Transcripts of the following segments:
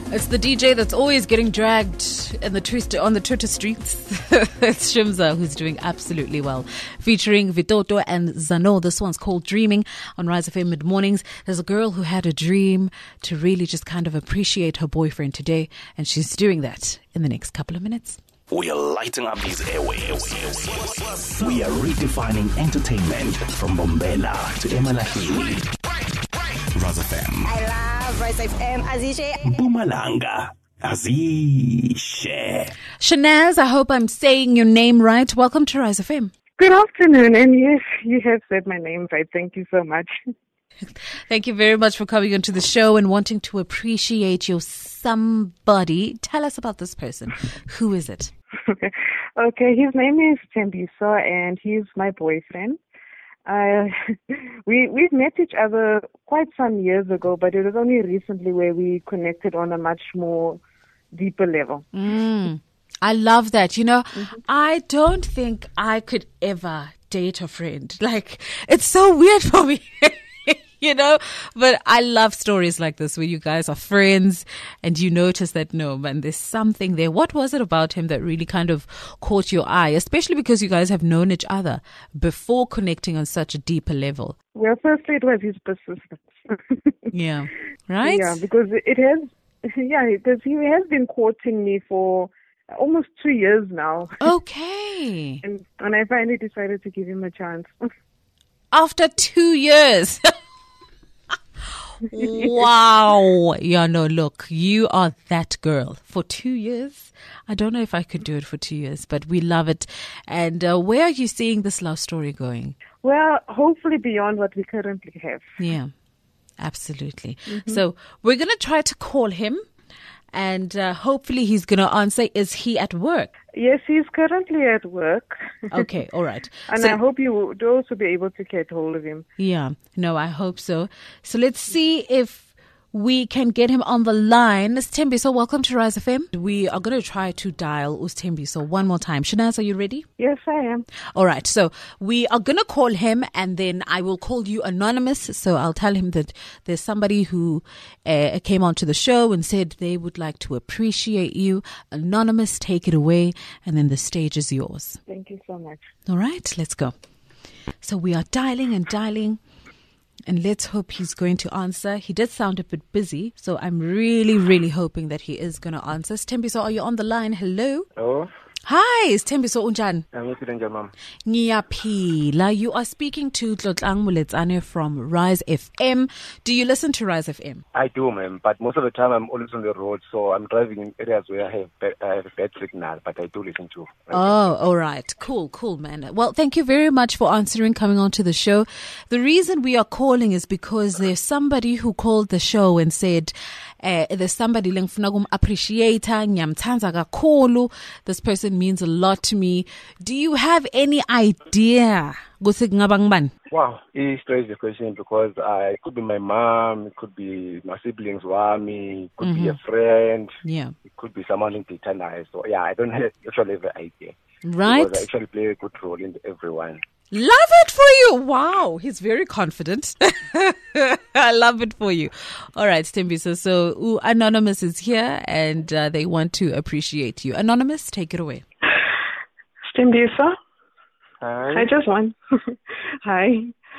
It's the DJ that's always getting dragged in on the Twitter streets. It's Shimza, who's doing absolutely well. Featuring Vitoto and Zano. This one's called Dreaming on Rise FM Mid-Mornings. There's a girl who had a dream to really just kind of appreciate her boyfriend today, and she's doing that in the next couple of minutes. We are lighting up these airwaves. We are redefining entertainment from Bombela to Emalahili. Rise FM. I love Rise FM. Azishe. Mpumalanga. Azishe. Shanaz, I hope I'm saying your name right. Welcome to Rise FM. Good afternoon, and yes, you have said my name right. Thank you so much. Thank you very much for coming onto the show and wanting to appreciate your somebody. Tell us about this person. Who is it? Okay, his name is Tembiso, and he's my boyfriend. We've met each other quite some years ago, but it was only recently where we connected on a much more deeper level. I love that. You know, I don't think I could ever date a friend. Like, it's so weird for me. You know, but I love stories like this where you guys are friends and you notice that, no, man, there's something there. What was it about him that really kind of caught your eye, especially because you guys have known each other before connecting on such a deeper level? Well, firstly, it was his persistence. Yeah, right? Yeah, because because he has been courting me for almost 2 years now. Okay. And I finally decided to give him a chance. After 2 years. Wow. Yeah, no, look, you are that girl. For 2 years? I don't know if I could do it for 2 years, but we love it. And where are you seeing this love story going? Well, hopefully beyond what we currently have. Yeah, absolutely. So we're going to try to call him. And hopefully he's going to answer. Is he at work? Yes, he's currently at work. Okay, all right. And I hope you would also be able to get hold of him. Yeah, no, I hope so. So let's see if we can get him on the line. It's Tembiso. Welcome to Rise FM. We are going to try to dial Tembiso one more time. Shanaz, are you ready? Yes, I am. All right. So we are going to call him and then I will call you anonymous. So I'll tell him that there's somebody who came onto the show and said they would like to appreciate you. Anonymous, take it away. And then the stage is yours. Thank you so much. All right. Let's go. So we are dialing and dialing. And let's hope he's going to answer. He did sound a bit busy, so I'm really, really hoping that he is going to answer. Tembiso, are you on the line? Hello? Hello? Hi, it's Tembiso Unjan. I'm listening, Mom. Ngiyaphila. You are speaking to Tlotlang Muletsane from Rise FM. Do you listen to Rise FM? I do, ma'am, but most of the time I'm always on the road, so I'm driving in areas where I have a bad signal, but I do listen to. Oh, all right. Cool, man. Well, thank you very much for answering, coming on to the show. The reason we are calling is because there's somebody who called the show and said, there's somebody lengifuna appreciator ngiyamthanza kakhulu. This person means a lot to me. Do you have any idea? Wow, it's strange the question because it could be my mom, it could be my siblings, it could be a friend, yeah, it could be someone in Titanic. So yeah, I don't actually have an idea. Right? Because I actually play a good role in everyone. Love it for you. Wow, he's very confident. I love it for you. All right, Tembiso. So Anonymous is here and they want to appreciate you. Anonymous, take it away. Tembiso? Hi. I just want... Hi.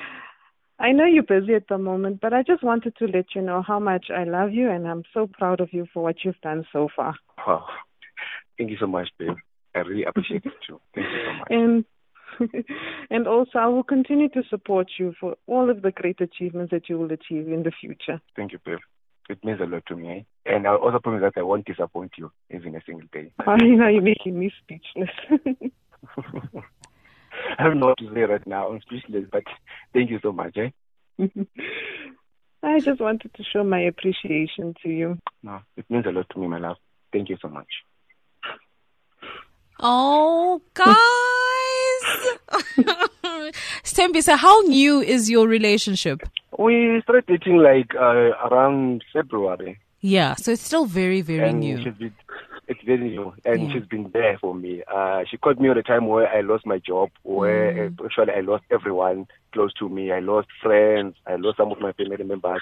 I know you're busy at the moment, but I just wanted to let you know how much I love you and I'm so proud of you for what you've done so far. Wow. Thank you so much, babe. I really appreciate it too. Thank you so much. And also, I will continue to support you for all of the great achievements that you will achieve in the future. Thank you, babe. It means a lot to me. And I also promise that I won't disappoint you even a single day. You're making me speechless. I don't know what to say right now. I'm speechless, but thank you so much. I just wanted to show my appreciation to you. No, it means a lot to me, my love. Thank you so much. Oh, guys. Tembiso, how new is your relationship? We started dating like around February. Yeah, so it's still very, very new. It's very new, and she's been there for me. She caught me at a time where I lost my job, where actually I lost everyone close to me. I lost friends. I lost some of my family members.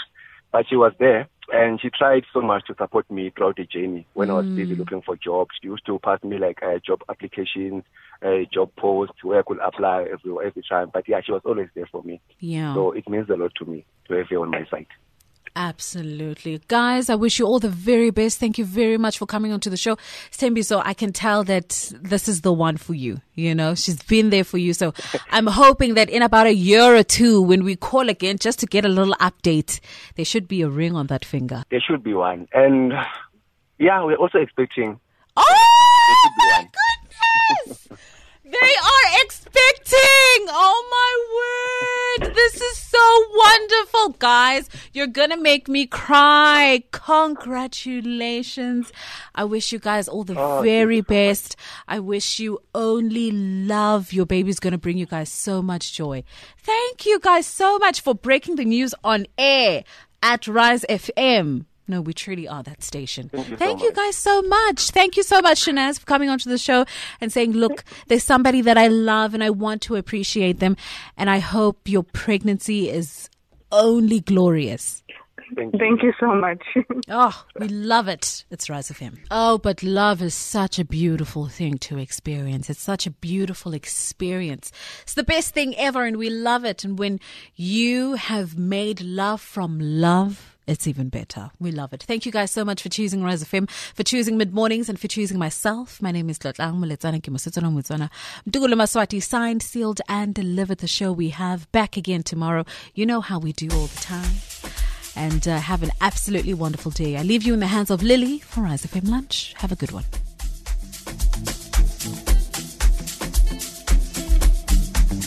But she was there, and she tried so much to support me throughout the journey. When I was busy looking for jobs, she used to pass me like job applications, job posts where I could apply every time. But yeah, she was always there for me. Yeah. So it means a lot to me to have her on my side. Absolutely. Guys, I wish you all the very best. Thank you very much for coming onto the show. Sthembiso, I can tell that this is the one for you. You know, she's been there for you. So I'm hoping that in about a year or two, when we call again, just to get a little update, there should be a ring on that finger. There should be one. And yeah, we're also expecting. Oh, my goodness! They are expecting! Oh, my word! This is so wonderful, guys. You're gonna make me cry. Congratulations. I wish you guys all the very best. I wish you only love. Your baby's gonna bring you guys so much joy. Thank you guys so much for breaking the news on air at Rise FM. No, we truly are that station. Thank you guys so much. Thank you so much, Shanaz, for coming onto the show and saying, look, there's somebody that I love and I want to appreciate them. And I hope your pregnancy is only glorious. Thank you so much. Oh, we love it. It's Rise FM. Oh, but love is such a beautiful thing to experience. It's such a beautiful experience. It's the best thing ever and we love it. And when you have made love from love, it's even better. We love it. Thank you guys so much for choosing Rise FM, for choosing Mid-Mornings and for choosing myself. My name is Tlotlang Moletsane Kimosetsana Mutswana. Mtukulu Maswati, signed, sealed and delivered. The show we have back again tomorrow. You know how we do all the time. And have an absolutely wonderful day. I leave you in the hands of Lily for Rise FM Lunch. Have a good one.